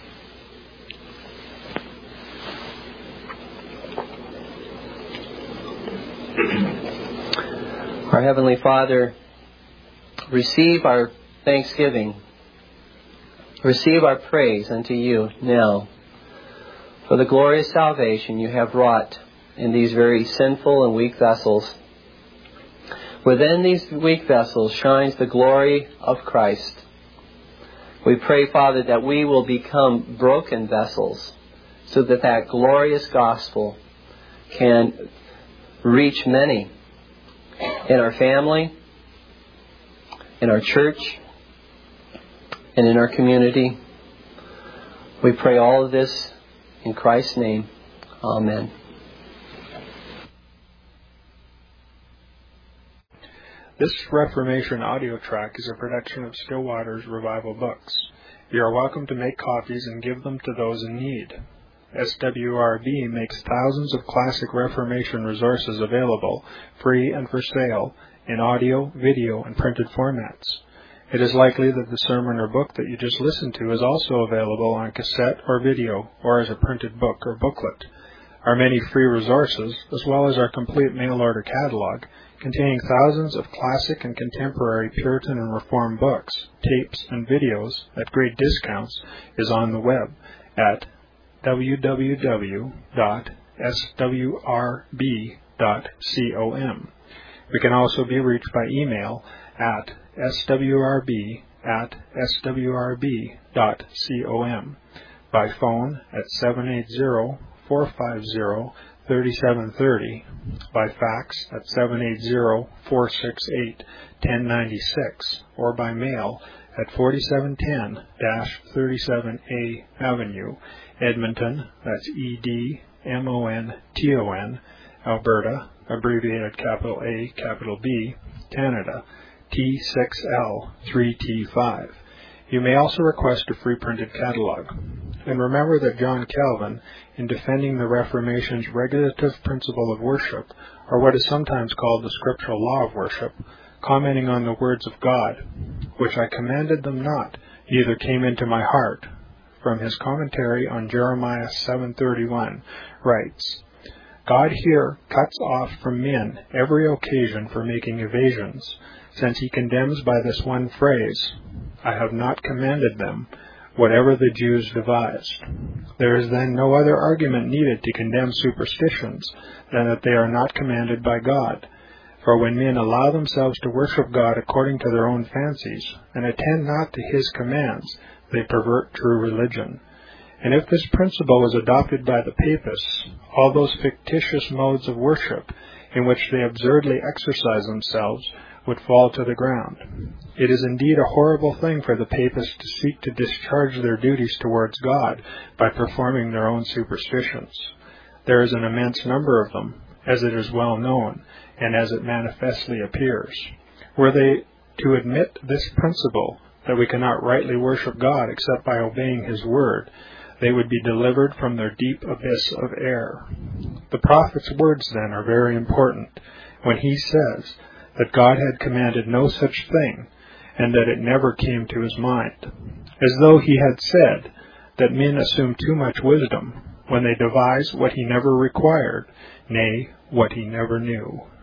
Our Heavenly Father, receive our thanksgiving. Receive our praise unto you now for the glorious salvation you have wrought in these very sinful and weak vessels. Within these weak vessels shines the glory of Christ. We pray, Father, that we will become broken vessels so that that glorious gospel can reach many in our family, in our church, and in our community. We pray all of this in Christ's name. Amen. This Reformation audio track is a production of Still Waters Revival Books. You are welcome to make copies and give them to those in need. S W R B makes thousands of classic Reformation resources available, free and for sale, in audio, video, and printed formats. It is likely that the sermon or book that you just listened to is also available on cassette or video, or as a printed book or booklet. Our many free resources, as well as our complete mail order catalog, containing thousands of classic and contemporary Puritan and Reformed books, tapes, and videos at great discounts, is on the web at w w w dot s w r b dot com. We can also be reached by email at s w r b at s w r b dot com, by phone at seven eight zero, four five zero, three seven three zero, by fax at seven eight zero, four six eight, one zero nine six, or by mail at forty-seven ten thirty-seven A Avenue, Edmonton, that's E D M O N T O N, Alberta, abbreviated capital A, capital B, Canada, T six L three T five. You may also request a free printed catalog. And remember that John Calvin, in defending the Reformation's regulative principle of worship, or what is sometimes called the scriptural law of worship, commenting on the words of God, which I commanded them not, neither came into my heart, from his commentary on Jeremiah seven thirty-one, writes, God here cuts off from men every occasion for making evasions, since he condemns by this one phrase, I have not commanded them, whatever the Jews devised. There is then no other argument needed to condemn superstitions than that they are not commanded by God. For when men allow themselves to worship God according to their own fancies, and attend not to his commands, they pervert true religion. And if this principle is adopted by the papists, all those fictitious modes of worship in which they absurdly exercise themselves would fall to the ground. It is indeed a horrible thing for the papists to seek to discharge their duties towards God by performing their own superstitions. There is an immense number of them, as it is well known, and as it manifestly appears. Were they to admit this principle, that we cannot rightly worship God except by obeying his word, they would be delivered from their deep abyss of error. The prophet's words, then, are very important, when he says that God had commanded no such thing, and that it never came to his mind, as though he had said that men assume too much wisdom when they devise what he never required, nay, what he never knew.